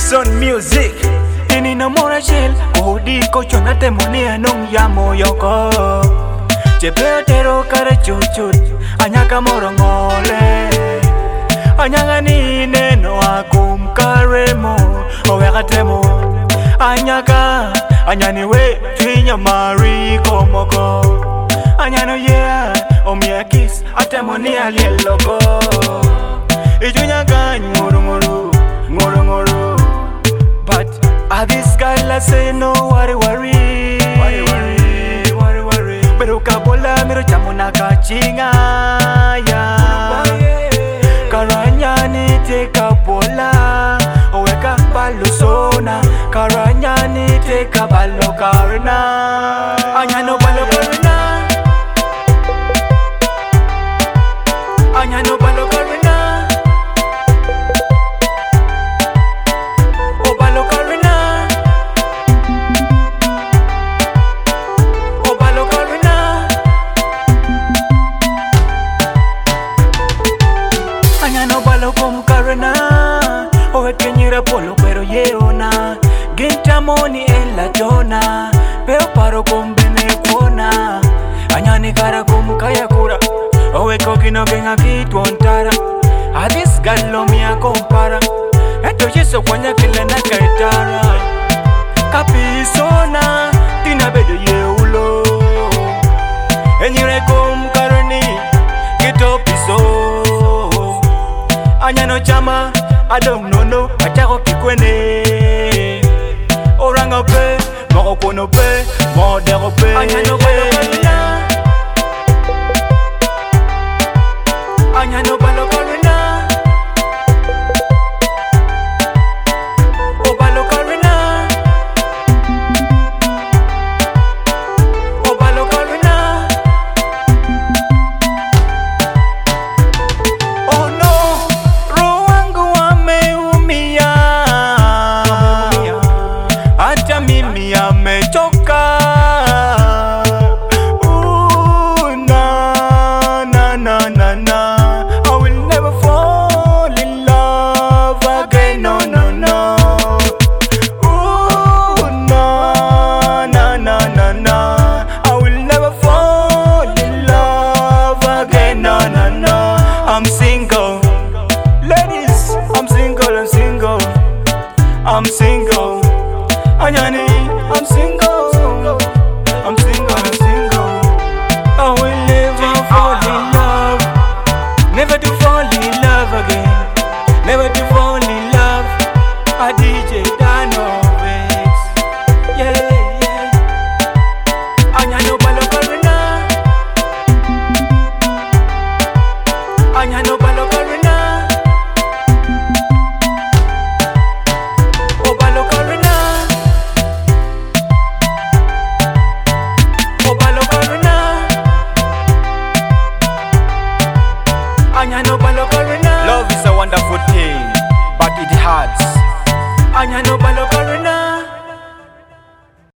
Son music. Ini no mora shell, odi ko chona temonia nong yamo yoko. Chepeo tero kare chuchut, anyaka moro ngole. Anyanga ni neno akum karemo, oweka temo. Anyani we, twinya mari komoko. Anyano yeah, omia kiss, atemonia lieloko. Ijunya gany nguru nguru, nguru nguru. But this girl I say no worry worry, worry worry, worry worry. Pero kabola miro chamona kachinga ya. Karanya ni te kabola, oweka balusona. Karanya ni te kabalo karna. Anyano balo karna, anyano balo karna. Anyano balo kom karna, owe kenyira polo pero yeona. Ginta moni ella jona, pero paro kom bene kona. Anyani kara kom kaya kura, owe kokino genga kitwontara. Adis gallo mia kompara, eto yeso kwanya kile na kaitara. Kapisona, tina bedo yeulo. Enyire kom karni, gito piso. Anyano chama, I don't know, achako kikwene. Oranga pe, moko kono pe, modero pe. Anyano balo karina, anyano balo karina. O balo karina, o balo karina. Oh no, roho wangu wameumia, hata mimi amechoka. I will never fall in love again, no, no, no. Ooh, no, no, no, no, no. I will never fall in love again, no, no, no. I'm single, ladies, I'm single, I'm single, I'm single. Anyani, I'm single, I'm single, I'm single. I will never fall in love, never to fall in love again, never to fall in love. A DJ Danovex, yeah, yeah. Anyano balo karina, anyano balo karina. O balo karina, o balo karina. Anyano balo karina. Love is a wonderful thing, but it hurts. Anyano